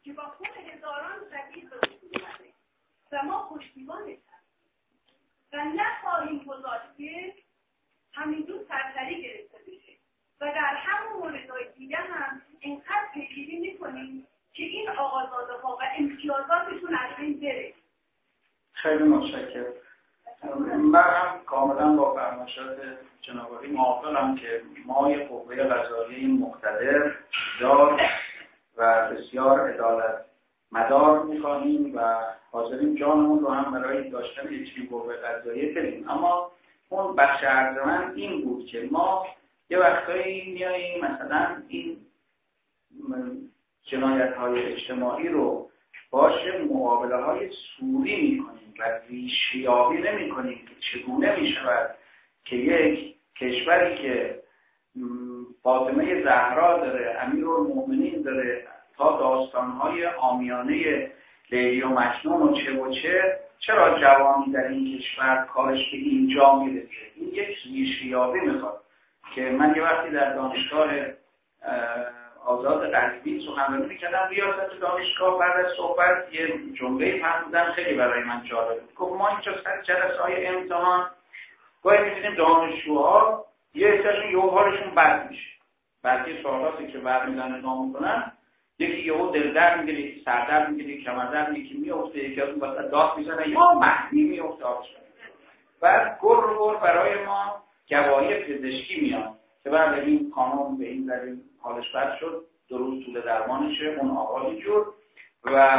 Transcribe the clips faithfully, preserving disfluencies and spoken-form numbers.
که با خون هزاران شهید به وجود اومده و ما پشتیبانش هستیم و نخواهیم گذاشت که همینجور سرسری گرفته بشه و در همون موردهای دیگه هم اینقدر پیگیری میکنیم که این آقازاده ها و امتیازاتشون از بین بره. خیلی متشکرم. من هم کاملا با فرمایشات جناب عالی موافقم که ما یک قوه قضاییه مقتدر دار و بسیار عدالت مدار می‌خواهیم و حاضریم جانمون رو هم برای داشتن یک قوه قضاییه بدیم. اما اون بخش عرض من این بود که ما یه وقتایی میاییم مثلا این جنایت‌های اجتماعی رو باشه مقابله های سوری میکنیم و ریشیابی نمی کنیم که چگونه می شود که یک کشوری که فاطمه زهرا داره، امیرالمومنین داره، تا داستانهای عامیانه لیلی و مجنون و چه و چه، چرا جوانی در این کشور کارش به اینجا میرسه؟ این یک ریشیابی میخواد که من یه وقتی در دانشگاه آزاد قزوین سخنرانی می‌کردم، ریاست دانشگاه بعد از صحبت یه جمله فرمودن خیلی برای من جالب بود. گفت ما اینجا سر جلسه‌های امتحان گاهی می‌بینیم دانشجوها یه عده‌شون یهو حالشون بد میشه. بعضی سوالاتی که برمی‌دارن نگاه می‌کنن، یکی یهو دلدرد می‌گیره، یکی سردرد می‌گیره، کمردرد یکی میفته، یکی از اون وسط داد می‌زنه یا مهدی میفته آبش. بعد گر رو گر برای ما گواهی پزشکی میاد که بعد این قانون به این دلیل حالش بد شد، دو روز طول درمانشه، اون آقای جور و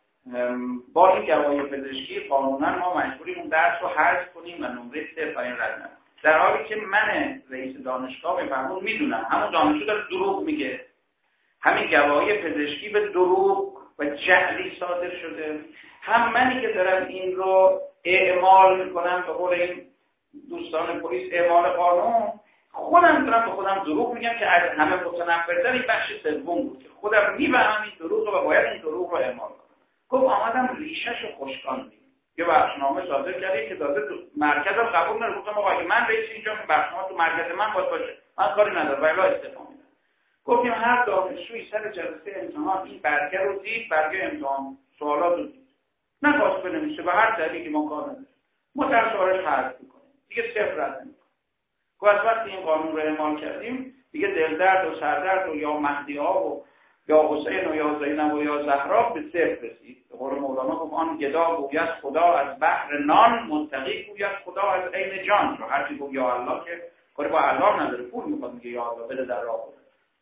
با این گواهی پزشکی قانونا ما مجبوریم اون درس رو حذف کنیم و نمره صفر این رد ندیم. در حالی که من رئیس دانشگاه میفهمم میدونم همون دانشجو داره دروغ میگه، همین گواهی پزشکی به دروغ و جعلی صادر شده، هم منی که دارم این رو اعمال میکنم به قول این دوستان پلیس اعمال قانون، خودم دارم به خودم دروغ میگم که از همه متنفرتر این بخش سوم بود که خودم میفهمم این دروغ و باید این دروغ رو اعمال کنم. گفت آمدم ریشه‌شو خشکاندیم. یه بخشنامه صادر کردیم که داده تو مرکزم قبول نره. گفتم آقا اگه من رئیس اینجا که بخشنامه تو مرکز من باید باشه، من کاری ندارم ولی استعفا میدم. گفتیم هر دانشجویی سر جلسه امتحان این برگه رو دید، برگه امتحان سوالات رو دید، نخواست بنویسه و هر دلیلی ما کار نداره، ما در سوالش حذف می‌کنیم، دیگه صفر رد نمی‌کنیم. و از وقتی این قانون رو اعمال کردیم دیگه دلدرد و سردرد و یا مهدی ها و یا حسین و یا زینب و یا زهرا به صفر رسید. به قول مولانا گفت آن گدا گوید خدا از بحر نان، منتقی گوید خدا از عین جان. رو هر کی گفت یا الله که کاری با الله نداره، پول میخواد میگه یا الله بده در راه بده.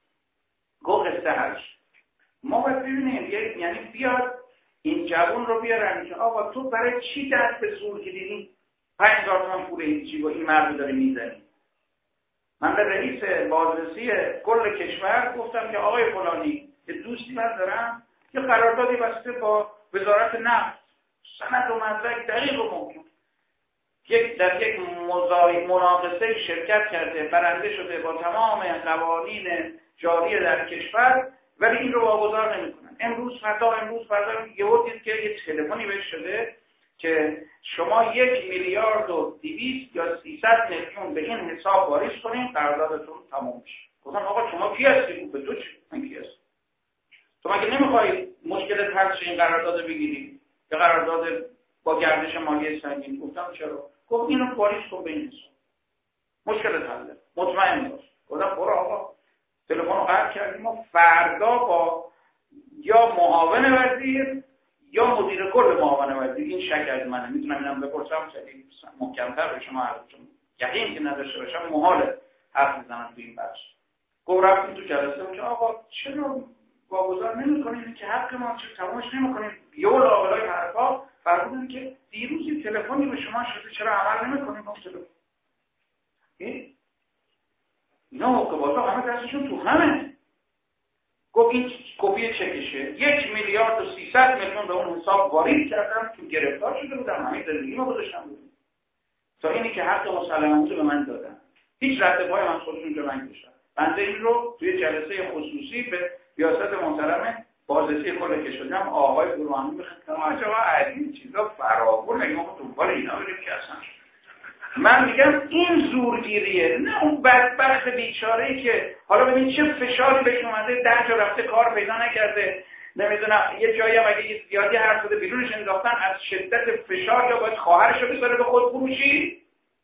گفت قصه هش ما باید ببینیم یعنی بیاد این جوون رو بیارن که آقا تو برای چی دست به زور گیری پنج هزار تومان پول هیچی و این مرد داره میزنی؟ من به رئیس بازرسی کل کشور گفتم که آقای فلانی که دوستی من دارم یه قراردادی بسته با وزارت نفت، سند و مدرک دقیق و محکم، یک در یک مزای مناقصه شرکت کرده، برنده شده با تمام قوانین جاری در کشور، ولی این رو واگذار نمی‌کنن. امروز فردا امروز فردا یهو دید که یه تلفنی بهش شده که شما یک میلیارد و دویست یا سیصد میلیون به این حساب واریز کنین قراردادتون تموم میشه. گفتم آقا شما کی هستی؟ به تو چی؟ من کی هستم؟ تو مگه نمیخوای مشکل حل شه این قرارداد بگیری؟ یا قرارداد با گردش مالی سنگین؟ گفتم چرا؟ گفت اینو واریز کن به این حساب. مشکل حل. مطمئن باش. گفتم برو آقا تلفن رو قطع کردیم و فردا با یا معاون وزیر یا مدیر کل معاون وزیر، این شک از منه، میتونم اینم بپرسم خیلی محکم‌تر به شما عرض کنم، یقین که نداشته باشم محاله حرف بزنم تو این بخش. گفت رفتیم تو جلسه که آقا چرا واگذار نمی‌کنید که حق ما چه تمامش نمی‌کنید؟ یه لاولای حرفا فرمودن که دیروز این تلفنی به شما شده چرا عمل نمی‌کنید؟ اون تلفن این اینا که بالا همه دستشون تو همه. گفت این کپی چکشه، یک میلیارد و سیصد میلیون به اون حساب واریز کردم که گرفتار شده بودم، همه زندگی ما گذاشتم بودم تا اینی که حق مسلمانه به من دادن، هیچ رد پای من خودشون جا نگذاشتن. بنده این رو توی جلسه خصوصی به ریاست محترم بازرسی کل کشور آقای برهانی می‌خواستم آقا علی چیزا فراوون نگم تو دنبال اینا بریم که اصلا من میگم این زورگیریه، نه اون بدبخت بیچاره‌ای که حالا ببین چه فشاری بهش اومده، ده جا رفته کار پیدا نکرده، نمیدونم یه جایی هم اگه یه زیادی حرف زده بیرونش انداختن از شدت فشار یا باید خواهرش رو بذاره به خود فروشی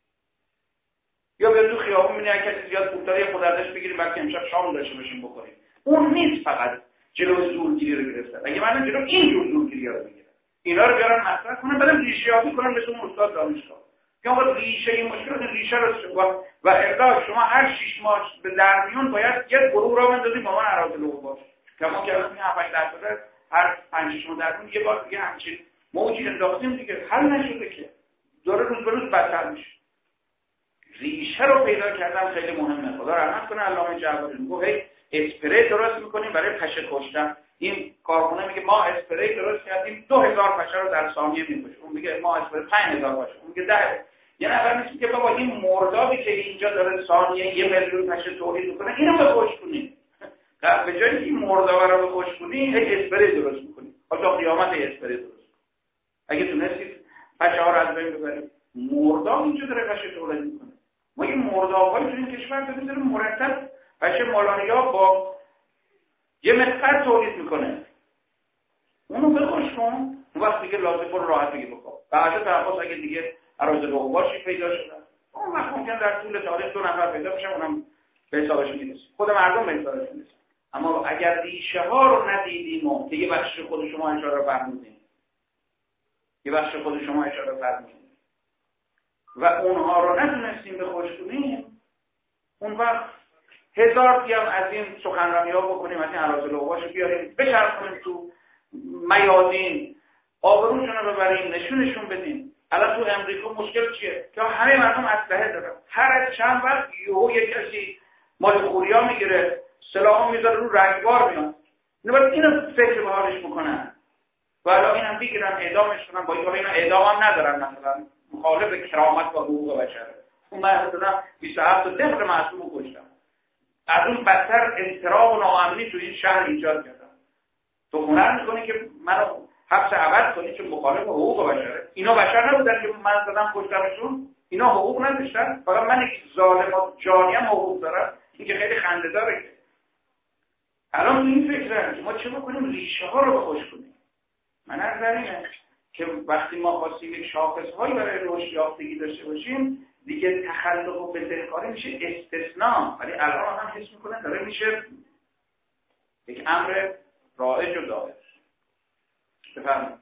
یا به تو خیابون می‌بینی کسی زیاد پولداری خود ازش بگیریم بلکه امشب شام داشته باشیم بخوریم. اون نیست فقط جلوی زورگیری رو گرفتن. اگه من جلو این جور زورگیری رو بگیرم اینا رو بیارم مطرح کنم بعدم ریشه‌یابی کنم مثل اون استاد دانشگاه یا آقا ریشه این مشکل ریشه رو و و اقدام شما هر شش ماه به درمیون باید یک گروه را بندازید با من اراده لو باشه که ما که الان هفت درصد هر پنج شش ماه درمیون یه بار دیگه همچین موجی انداختیم دیگه حل نشده که داره روز به روز بدتر میشه. ریشه رو پیدا کردن خیلی مهمه. خدا رحمت کنه علامه جعفری میگه هی اسپری درست میکنیم برای پشه کشتن. این کارخونه میگه ما اسپری درست کردیم دو هزار پشه رو در ثانیه میکشیم. اون میگه ما اسپری پنج هزار پشه. اون میگه ده. یه نفر میگه که بابا این مردابی که اینجا داره ثانیه یه میلیون پشه تولید میکنه اینو بخوش کنیم. به جای اینکه این مرداب رو بخوش کنی هی اسپری درست میکنی. تا قیامت اسپری درست کن. اگه تونستید پشه ها رو از بین ببرید مرداب اینجا داره پشه تولید میکنه. ما این مرداب‌های تو این کشور داریم داره مرتب پشه مالانیا با یه مقدار تولید میکنه. اونو بخوش کن اون وقت دیگه لازم برو راحت بگی بخواب. بعد طرفاش اگه دیگه اراده رو باشی پیدا شدن اون وقت ممکن در طول تاریخ دو نفر پیدا بشه اونم به حسابش میرسه. خود مردم به حسابش میرسه. اما اگر ریشه ها رو ندیدیم و که یه بخش خود شما اشاره فرمودین یه بخش خود شما اشاره فرمودین و اونها رو نتونستیم به خوش کنیم اون وقت هزار پیام از این سخنرانی ها بکنیم از این اراده لوباش رو بیاریم بچرخونیم تو میادین آبروشون رو ببریم نشونشون بدیم. الان تو امریکا مشکل چیه؟ که همه مردم اسلحه دارن. هر چند وقت یهو یک کسی مال خوریا میگیره سلاحو میذاره رو رگبار میاد. اینو باید اینو فکر به حالش بکنن. و الان اینم بگیرن اعدامش کنن با اینکه اینا اعدام هم ندارن مثلا مخالف کرامت و حقوق بشر. اون مثلا بیست و هفت طفل معصوم رو کشتن. از اون بدتر اضطراب و ناامنی تو این شهر ایجاد کردن. تو هنر میکنی که منو حبس ابد کنی چون مخالف حقوق بشره. اینا بشر نبودن که من زدم کشتمشون. اینا حقوق نداشتن. فقط من یک ظالم و جانیم حقوق دارم. این که خیلی خنده داره که الان تو این فکرم که ما چه بکنیم ریشه ها رو بخوش کنیم. من نظر اینه که وقتی ما خواستیم یک شاخصهایی برای رشد یافتگی داشته باشیم دیگه تخلف و بدهکاری میشه استثناء. ولی الان هم حس میکنه داره میشه یک امر رایج و دائم. بفرمایید.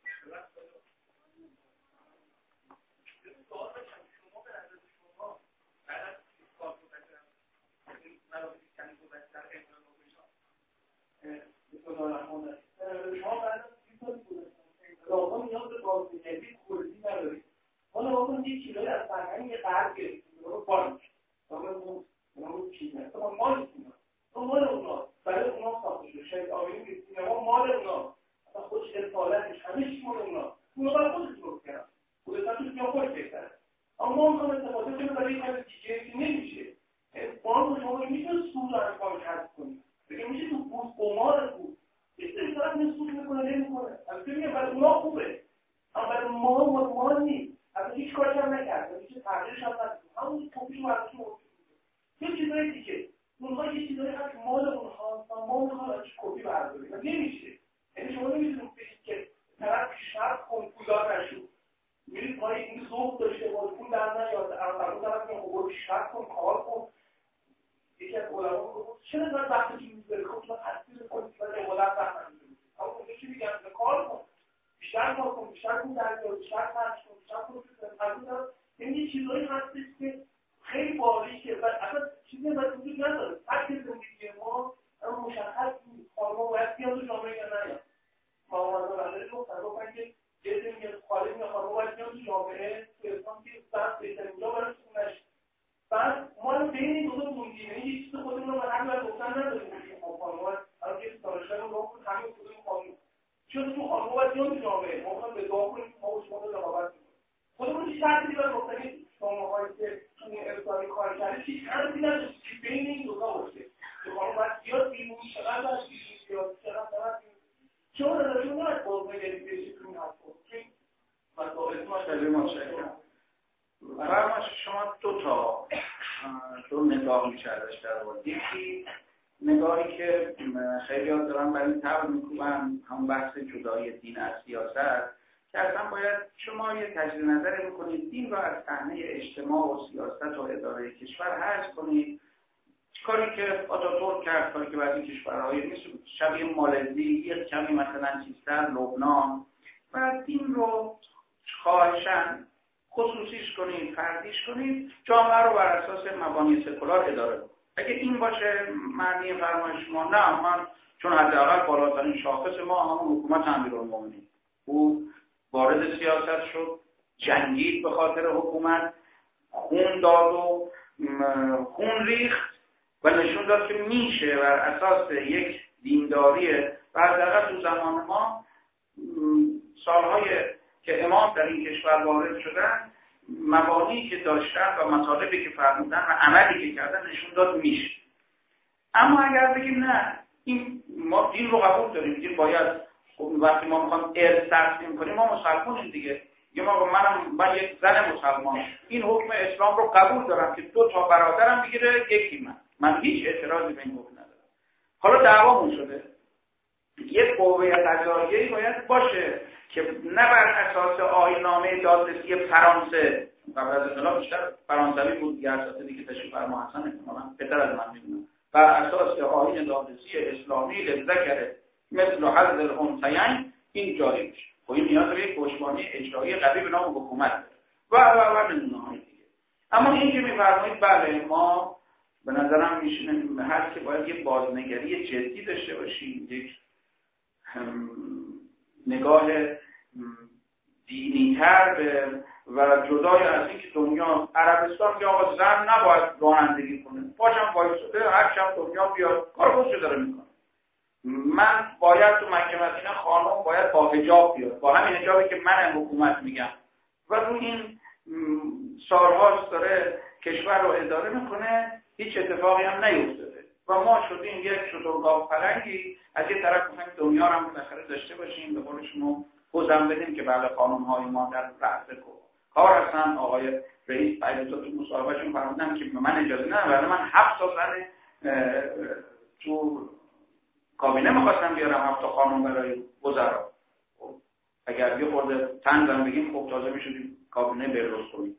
شما بعد از سی سال راهان نیاز به بازنگری کردی ندارید. ما نماکن یک کیلوی از فرهنگ غرب گرفتیم رو بانک اون اون چیز نه اما مال اونا اون مال اونا برای اونا ساخته شده. شاید آقایون که سینما مال اونا اصلا خودش اصالتش همه چی مال اونا اونا برای خودش درست کردن خودشون تو دنیا خودش بهتره. اما ما میخوام استفاده کنیم برای این کار دیگه که نمیشه. بانک شما میتونه سود رو امکان کسب کنید. بگه میشه تو بورس قمار بود این طرف نسود میکنه نمیکنه. البته میگم برای اونا خوبه اما برای ما ما نیست. اصلا هیچ کاری هم نکرد هیچ تغییرش هم ندید. همون کپی رو ازش موجود یه چیزایی دیگه اونها یه چیزایی هست مال اونها ما میخوام ازش کپی برداریم نمیشه. یعنی شما نمیتونید بگید که طرف پیشرفت کن پولدار نشو میرید پای این ذوق داشته باش پول در نیاد اون طرف میگه خب پیشرفت کن کار کن. یکی از علما گفت چرا در وقتی که میذاری خب تو تصویر کنید برای اولاد وقت نمیذاری اما اون چیزی میگم کار کن بیشتر کار کن بیشتر کن در بیشتر خرج کن بیشتر کن از این یه چیزایی هستش که خیلی باریکه و اصلا چیزی باید وجود نداره. هر که زندگی ما اما مشخص خانم‌ها باید بیان تو جامعه یا نه. ما ما برای تو گفتن که یه سری خالی میاد خانم‌ها باید بیان تو جامعه تو اسلام که بحث بهترین جا برای خونش. بعد ما رو بین این دو تا موندیم. یعنی یه چیز خودمون رو به هر وقت گفتن نداریم که خانم‌ها الان یه دانشگاه رو گفت همین خودمون خانم. چون تو خانم‌ها باید بیان تو جامعه. ما می‌خوایم به دعا کنیم ما با شما رقابت کنیم. خودمون چه شرطی داره گفتن شماهایی که تو این ارسالی کار کرده چی شرطی نداشت که بین این دو تا باشه که خانم باید زیاد بیرونی چقدر باید بیرونی زیاد چقدر باید بیرونی چون نداشون نباید بازنگری بشه تو این حرفا چون مسائل ما خیلی متشکرم. فرمایش شما دو تا دو نگاه میشه ازش در آورد. یکی نگاهی که خیلی خیلی ها دارن برای این طبع میکنن هم بحث جدای دین از سیاست که اصلا باید شما یه تجدید نظر میکنید دین رو از صحنه اجتماع و سیاست و اداره کشور حذف کنید. کاری که آتاتورک کرد، کاری که بعضی کشورهای مثل شبیه مالزی، یک کمی مثلا چیزتر لبنان، و دین رو خواهشن خصوصیش کنید، فردیش کنید، جامعه رو بر اساس مبانی سکولار اداره کنید. اگه این باشه معنی فرمایش شما، نه من چون حداقل بالاترین شاخص ما همون حکومت امیرالمومنین، او وارد سیاست شد، جنگید به خاطر حکومت، خون داد و خون ریخت و نشون داد که میشه بر اساس یک دینداری و حداقل تو زمان ما سالهای که امام در این کشور وارد شدن، مبانی که داشتن و مطالبی که فرمودن و عملی که کردن نشون داد میشه. اما اگر بگیم نه این ما دین رو قبول داریم، دین باید وقتی ما میخوام ارث تقسیم کنیم ما مسلمانیم دیگه، یا ما منم من یک زن مسلمان این حکم اسلام رو قبول دارم که دو تا برادرم بگیره یکی من من هیچ اعتراضی به این حکم ندارم. حالا دعوامون شده یک قوه قضاییه‌ای باید باشه که نه بر اساس آیین‌نامه دادرسی فرانسه، قبل از انقلاب بیشتر فرانسوی بود یا اساتیدی که تشریف فرما حسن احتمالاً بهتر از من میدونم، بر اساس آیین دادرسی اسلامی لذکر مثل حظ الانثیین این جاری میشه. خب این نیاز به یک پشتوانه اجرایی قوی به نام حکومت و و و نمونه‌های دیگه. اما این که می‌فرمایید بله ما به نظرم میشینه هست که باید یک بازنگری جدی داشته باشیم، یک نگاه دینی‌تر به و جدای از اینکه دنیا عربستان که آقا زن نباید رانندگی کنه، پاشم وایساده هر شب دنیا بیاد کار خودشو داره میکنه، من باید تو مکه مدینه خانم باید با حجاب بیاد، با همین حجابی که من حکومت میگم، و رو این سالهاست داره کشور رو اداره میکنه، هیچ اتفاقی هم نیفتاده و ما شدیم یک شترگاه پلنگی از یه طرف میخوایم دنیا رو هم بالاخره داشته باشیم، به قول شما گذم بدیم که بله خانم‌های ما در رأس کار هستن. آقای رئیس پیدا تو مصاحبهشون فرمودن که من اجازه ندارم، ولی من هفت تا زن تو کابینه می‌خواستم بیارم، هفت تا خانم برای وزرا. اگر یه خورده تنظیم بگیم خب تازه میشدیم کابینه برلوسکونی.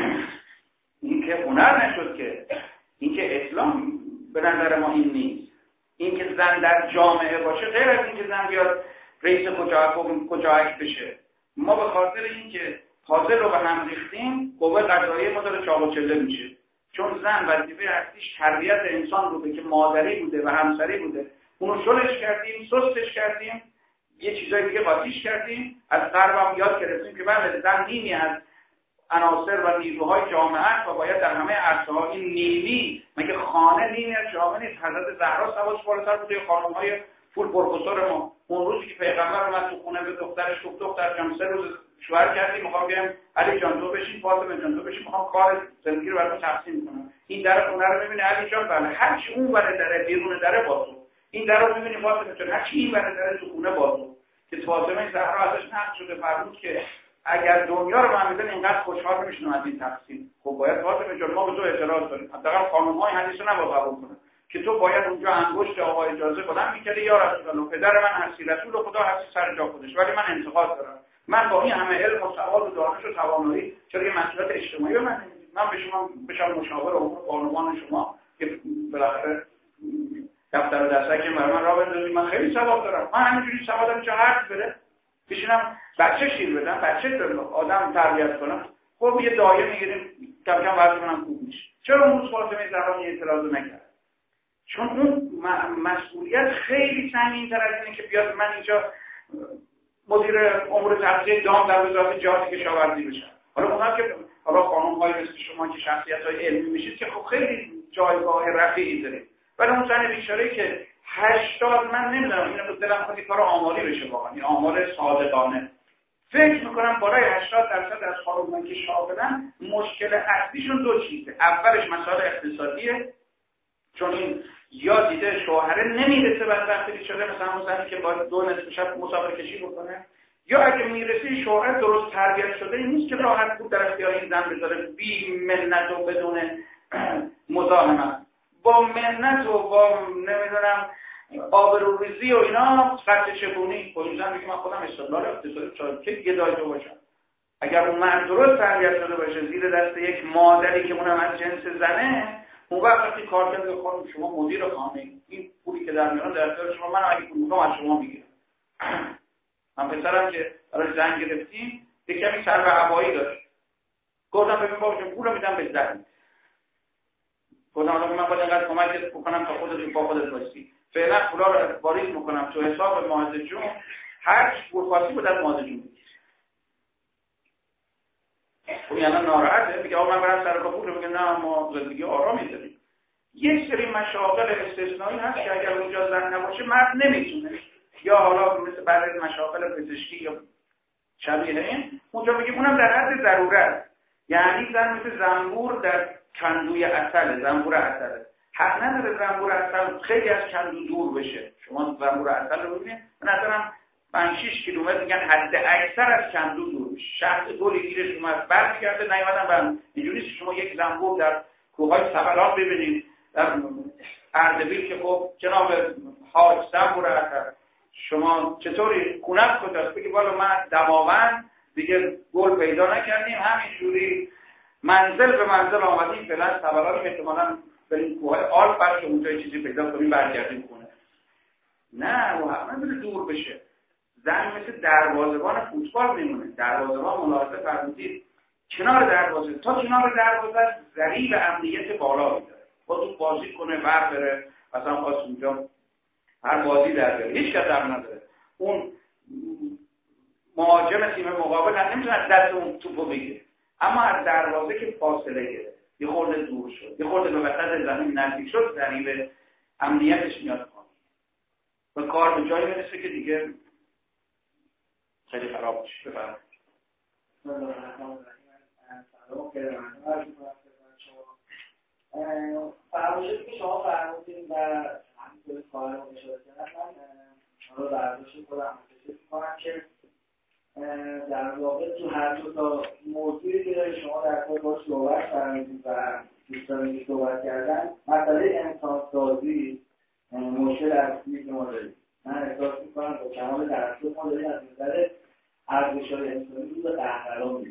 این که هنر نشد که این که اسلام به نظر ما این نیست. این که زن در جامعه باشه غیر از این که زن بیاد رئیس کجاک بشه. ما به خاطر اینکه پازل رو به هم ریختیم قوه قضاییه ما داره چاق و چله میشه، چون زن وظیفه اصلیش تربیت انسان بوده که مادری بوده و همسری بوده، اونو شلش کردیم، سستش کردیم، یه چیزای دیگه قاطیش کردیم. از غرب هم یاد گرفتیم که بله زن نیمی از عناصر و نیروهای جامعه و باید در همه عرصه‌ها این نیمی، مگه خانه نیمی از جامعه نیست؟ حضرت زهرا سواش بالاتر بوده، خانم‌های فول پروفسور ما اون روزی که پیغمبر اومد تو خونه به دخترش گفت دختر جان سه روز شوهر کردی میخوام بیام علی جان تو بشین، فاطمه جان تو بشین، میخوام کار زندگی رو برام تقسیم کنم. این در خونه رو میبینه علی جان بله هر چی اون ور در بیرون در با تو، این در رو میبینی فاطمه جان هر چی این ور در تو خونه با تو، که فاطمه زهرا ازش نقل شده فرمود که اگر دنیا رو من میدن اینقدر خوشحال نمیشن از این تقسیم. خب باید فاطمه جان ما به تو اعتراض داریم، حداقل خانم‌های حدیث رو نباید قبول کنن که تو باید اونجا انگشت آقا اجازه بلند می‌کردی یا رسول الله پدر من هستی، رسول خدا هستی سر جا خودش، ولی من انتقاد دارم، من با این همه علم و سواد و دانش و توانایی چرا یه مسئولیت اجتماعی رو من نمی‌گیرم؟ من به شما بشم مشاور امور قانونی شما که بالاخره دفتر و دستک برای من راه بندازید، من خیلی سواد دارم، من همینجوری سوادم چه حرف بره بشینم بچه شیر بدم، بچه دارم آدم تربیت کنم، خب یه دایه میگیریم کم کم وضع منم خوب میشه. چرا اون روز فاطمه زهرا اعتراض نکرد؟ چون اون مسئولیت خیلی سنگین‌تر از اینه که بیاد من اینجا مدیر امور تغذیه دام در وزارت جهاد کشاورزی بشم. حالا اونا که حالا خانم‌های مثل شما که شخصیت‌های علمی میشید که خب خیلی جایگاه رفیعی دارید، ولی اون زن بیچاره‌ای که هشتاد من نمیدونم اینو به دلم خواهد کار آماری بشه، واقعا این آمار صادقانه فکر میکنم بالای هشتاد درصد از خانم‌ها که شاغلن مشکل اصلیشون دو چیزه. اولش مسائل اقتصادیه، چون این یا دیده شوهره نمیرسه بدبختی شده مثلا اون زنی که با دو نصف شب مسافر کشی بکنه، یا اگه میرسه شوهر درست تربیت شده این نیست که راحت بود در اختیار این زن بذاره بی منت و بدون مزاحمت، با منت و با نمیدونم آبروریزی و اینا قطع چگونی خودم میگم من خودم استقلال اقتصادی چاپ که دیگه داشته باشم. اگر اون مرد درست تربیت شده باشه زیر دست یک مادری که اونم از جنس زنه، اون وقت وقتی کار کرده خانم شما مدیر خانه، این پولی که در میاد در اختیار شما، من اگه پول میخوام از شما میگیرم. من پسرم که برای زن گرفتیم یک کمی سر به هوایی داشت، گفتم ببین بابا جون پولو میدم به زن، گفتم حالا من باید اینقدر کمکت بکنم تا خودت رو پا خودت وایسی، فعلا پولا رو واریز میکنم تو حساب ماهده جون، هر چی پول خواستی بود از ماهده جون بگیر. اون یعنی ناراحته میگه آقا من برم سر کار پول، میگه نه ما زندگی آرامی داریم. یک سری مشاغل استثنایی هست که اگر اونجا زن نباشه مرد نمیتونه، یا حالا مثل بعضی مشاغل پزشکی یا شبیه این، اونجا میگه اونم در حد ضرورت، یعنی زن مثل زنبور در کندوی عسل، زنبور عسل حق نداره زنبور عسل خیلی از کندو دور بشه. شما زنبور عسل رو ببینید به نظرم پنج شش کیلومتر میگن حد اکثر از کندو دور بشه. شخص گلی گیرش اومد برمیگرده نیومدن برم. اینجوری شما یک زنبور در کوههای سبلات ببینید، در اردبیل که خب جناب حاج زنبور عسل، شما چطوری خونت کجاست؟ بگی والا من دماوند دیگه گل پیدا نکردیم، همینجوری منزل به منزل آمدیم، فعلا سبلات احتمالاً بریم کوههای آلپ برش اونجا چیزی پیدا کنیم برگردیم خونه. نه و حتما بره دور بشه. زن مثل دروازه‌بان فوتبال میمونه. دروازه‌بان ملاحظه فرمودید کنار دروازه تا کنار دروازه ذریب امنیت بالا میذاره، با تو بازی کنه بر بره، مثلا خواست اونجا هر بازی در بیاره، هیچ کس در نداره. اون مهاجم تیم مقابل هم نمیتونه دست اون توپو بگیره، اما از دروازه که فاصله گرفت، یه خورده دور شد، یه خورده به وسط زمین نزدیک شد، ذریب امنیتش میاد پایین و کار به جایی میرسه که دیگه خیلی خراب میشه. بفرمایید. سلام کردم. شما فرمایشی که شما فرمودین و همینطور کار رو اشاره کردن، من رو برداشت خودم فکر می‌کنم که در واقع تو هر دو تا موضوعی که شما در خود باش صحبت فرمودید و دوستانی که صحبت کردن، مسئله انسان‌سازی مشکل اصلی که ما داریم. من احساس می‌کنم با کمال درصد ما داریم از نظر ارزش‌های انسانی رو به قهقرا می‌ریم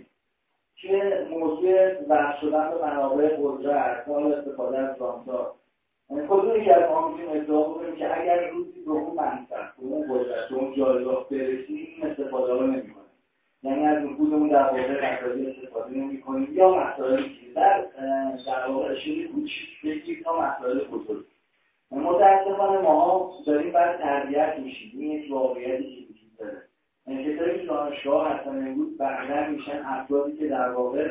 که موضوع وقت شدن به منابع قدرت و استفاده از رامدار، کدومی که از ما میتونیم ادعا کنیم که اگر روزی به اون منصب، به اون قدرت، به اون جایگاه برسیم این استفاده رو نمی‌کنیم، یعنی از نفوذمون در واقع مسائل استفاده نمی‌کنیم یا مسائلی که در در واقع شیری کوچیک بگیر تا مسائل بزرگ. متأسفانه ما داریم بعد تربیت میشیم. این یک واقعیتی که وجود داره. کسایی که دانشگاه هستن امروز بعدا میشن افرادی که در واقع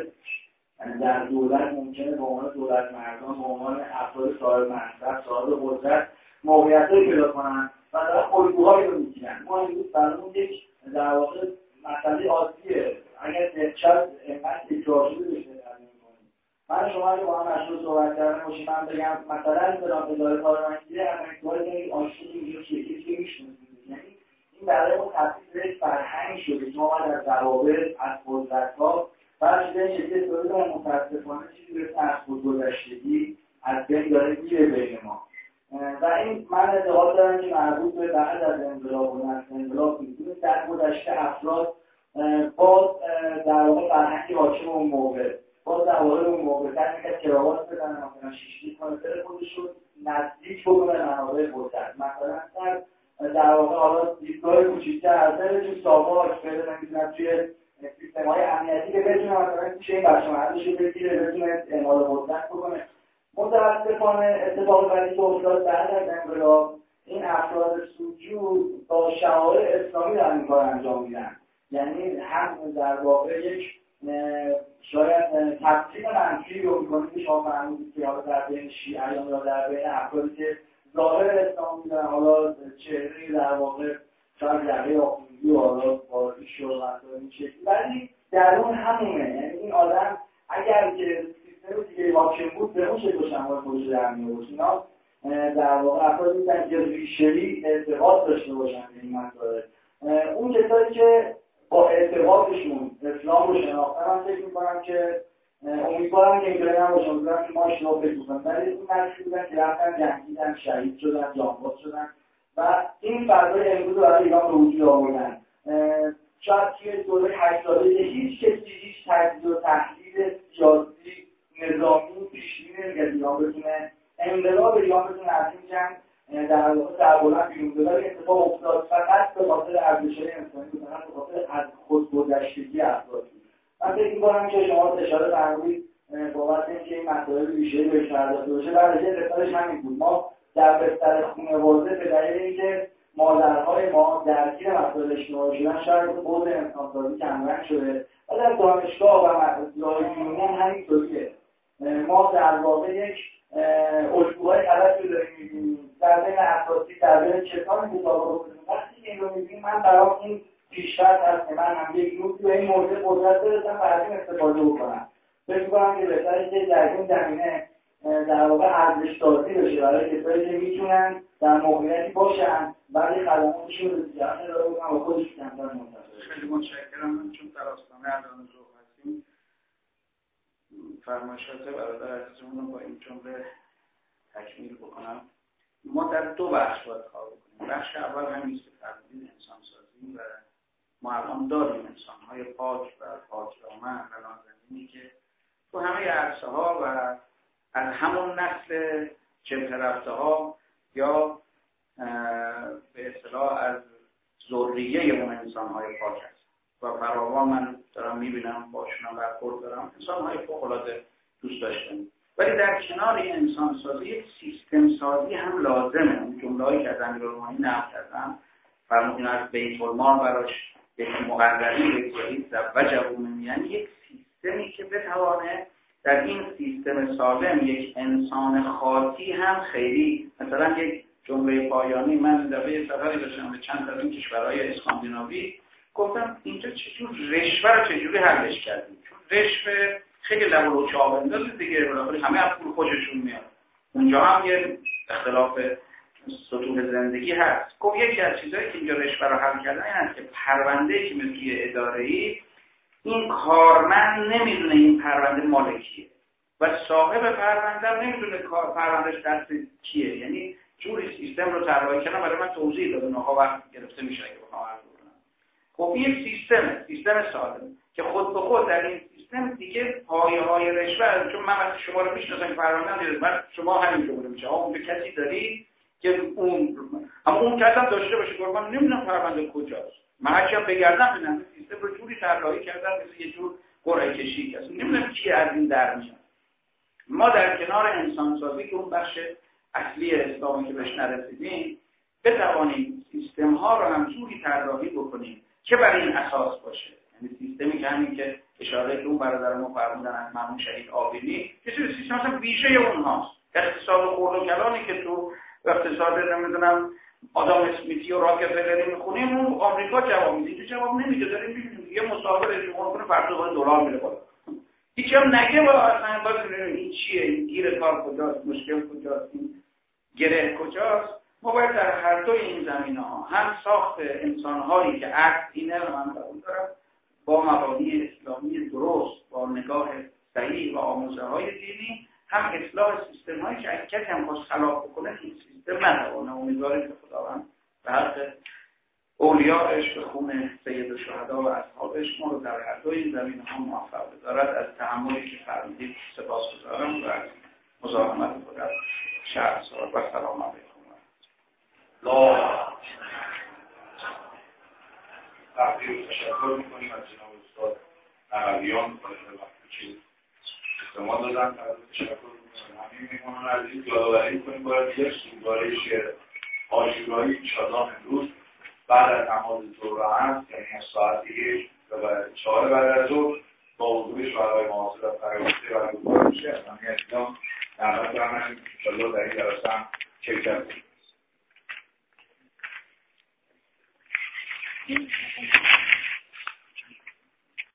در دولت ممکنه به عنوان دولت مردان، به عنوان افراد صاحب منصب، صاحب قدرت موقعیتایی پیدا کنن و در الگوهایی رو میگیرن. ما امروز برامون یک در واقع مسئله عادیه. اگر دقت اینقدر تکرار شده بشه نمی‌کنیم. من شما اگه با هم مشروع صحبت کردن باشیم، من بگم مثلا فلان اداره کارمندی امریکایی آشتی میگه که یکی میشناسید، یعنی این برای ما تبدیل به فرهنگ شده که ما باید از روابط، از قدرت‌ها و شده شکل داره و متاسفانه چیزی به از خودگذشتگی از بین داره میره بین ما. و این من اعتقاد دارم که مربوط به بعد از انقلاب و نسل انقلاب می‌دونید در گذشته افراد با در واقع فرهنگی حاکم اون موقع با دواره اون موقع در میکرد کراوات بدن مثلا شیشتی کنه بره خودش رو نزدیک بکنه منابع قدرت. مثلا در در واقع حالا دیدگاه کوچیک‌تر از بره تو ساواک بره نمیدونم توی سیستم‌های امنیتی که بتونه مثلا توی این بخش محلش رو بگیره، بتونه اعمال قدرت بکنه. متاسفانه اتفاق بعدی که افتاد بعد از انقلاب این افراد سودجو با شعائر اسلامی در این کار انجام میدن، یعنی هم در واقع یک شاید تفسیر منفی رو میکنید که شما فرمودید که حالا در بین شیعیان یا در بین افرادی که ظاهر اسلام میدن حالا چهره در واقع شاید یقه آخوندی و حالا بازی شد مثلا این شکلی، ولی درون همونه. یعنی این آدم اگر که سیستم دیگه حاکم بود به اون شکل شمال خودش در می‌آورد. اینا در واقع افرادی بودن که ریشه‌ای اعتقاد داشته باشن به این مسائل. اون کسایی که با اعتقادشون اسلام رو شناختن، من فکر می‌کنم که امیدوارم که اینطوری نباشه، امیدوارم که ما اشتباه فکر کنیم، ولی اون نسلی بودن که رفتن جنگیدن، شهید شدن، جانباز شدن و این فضای امروز برای ایران به وجود آوردن. شاید توی دوره هشتادی هیچ کسی هیچ تجزیه و تحلیل سیاسی نظامی پیش‌بینی نمی‌کرد ایران بتونه انقلاب ایران بتونه از این جنگ در واقع سربلند بیرون بیاد. اتفاق افتاد فقط به خاطر ارزش‌های انسانی بود، فقط به خاطر از خودگذشتگی افراد. من فکر می‌کنم که شما اشاره فرمودید بابت اینکه این مسائل ریشه‌ای بهش پرداخته بشه، برای رسالش همین بود. ما در بستر خانواده به دلیل اینکه مادرهای ما درگیر مسائل اجتماعی شدن شاید بود انسان‌سازی کمرنگ شده و در دانشگاه و مدرسه‌های بیرونی هم همینطوریه. ما در واقع یک الگوهای غلطی داریم می‌بینیم در بین اساسی در بین کسانی که مطابق بودیم. وقتی که این رو می‌بینیم من برام این پیشرفت هست که من هم یک نوعی به این مورد قدرت برسم و از این استفاده بکنم. فکر می‌کنم که بهتره که در این زمینه در واقع ارزش‌سازی بشه برای کسایی که میتونن در موقعیتی باشن ولی خدماتشون رو زیاد نداره بکنن و خودش کمتر منتظر. خیلی متشکرم. من چون در آستانه اذان ظهر هستیم فرمایشات برادر عزیزمون رو با این جمله تکمیل بکنم. ما در دو بخش باید کار بکنیم. بخش اول همین که فرمودید انسان‌سازی و ما الان داریم انسان‌های پاک و پاکدامن و نازنینی که تو همه عرصه‌ها و از همون نسل جبهه رفته‌ها یا به اصطلاح از ذریه اون انسان‌های پاک هست و فراوان من دارم می‌بینم باشون برخورد دارم انسان‌های فوق‌العاده دوست داشتنی. ولی در کنار این انسان‌سازی یک سیستم سازی هم لازمه. اون جمله‌ای که از امیرالمومنین نقل کردم فرمودین از بیت المال براش یک مقرری بگذارید زوجه من، یعنی یک سیستمی که بتوانه در این سیستم سالم یک انسان خاطی هم خیلی مثلا یک جمله پایانی من در یه سفری داشتم به چند تا این کشورهای اسکاندیناوی گفتم اینجا چجور رشوه رو چجوری حلش کردیم، چون رشوه خیلی لبو و چاق انداز دیگه بالاخره همه از پول خوششون میاد. اونجا هم یه اختلاف سطوح زندگی هست. خب یکی از چیزایی که اینجا رشوه رو حل کردن این است که پرونده‌ای که مثل اداره‌ای این کارمند نمیدونه این پرونده مال کیه و صاحب پرونده نمیدونه کار پروندهش دست کیه. یعنی جوری سیستم رو طراحی کردن برای من توضیح دادن ها وقت گرفته میشه که بخوام عرض کنم. خب یک سیستم سیستم سالم که خود به خود در این سیستم دیگه پایه‌های رشوه، چون من وقتی شما رو میشناسم که پرونده دارید بعد شما همین جمله میشه اون به کسی دارید که اون اما اون کسی هم داشته باشه که من نمیدونم پرونده کجاست. من هرچی بگردم ببینم سیستم رو جوری طراحی کردن مثل یه جور قرعه کشی که اصلا نمیدونم چی از این در میاد. ما در کنار انسان سازی که اون بخش اصلی اسلامی که بهش نرسیدیم بتوانیم سیستم ها رو هم جوری طراحی بکنیم که برای این اساس باشه. یعنی سیستمی که همین که اشاره که اون برادر ما فرمودن از مرحوم شهید آبینی که سیستم اصلا ویژه اونهاست. اقتصاد خرد و کلانی که تو اقتصاد نمیدونم آدم اسمیتی و راکفلری میخونیم اون آمریکا جواب میده، اینجا جواب نمیده. داریم میبینیم یه مسابقه اجرا کنه فردا دلار میره بالا. هیچ هم نگه با اصلا باز این چیه، این گیر کار کجاست، مشکل کجاست، این گره کجاست. ما باید در هر دو این زمینه‌ها هم ساخت انسان‌هایی که عکس اینه رو من قبول دارم با مبانی اسلامی درست با نگاه صحیح و آموزه‌های دینی، هم اصلاح سیستم‌هایی که اگه کسی هم خواست خلاف بکنه این سیستم نتوانه. امیدواریم که خداوند به حق اولیاءش به خون سید الشهدا و اصحابش ما رو در هر دو این زمینه‌ها موفق بدارد. از تحملی که فرمودید سپاسگزارم و از مزاحمت خود در شهر سوال و سلام علیکم. لا تقدیر تشکر میکنیم از جناب استاد نقلیان خواهد وقتی که استعمال دادن. تشکر میکنیم همین میکنم عزیز یادآوری کنیم باید یک سوگواره شعر عاشورایی انشاءالله امروز بعد از نماز ظهر هست، یعنی از ساعت یک و چهار بعد از ظهر با حضور شهرهای معاصر و فرهیخته و گفتار میشه. از همین عزیزان نعمت برمیم انشاءالله در این جلسه هم شرکت کنیم.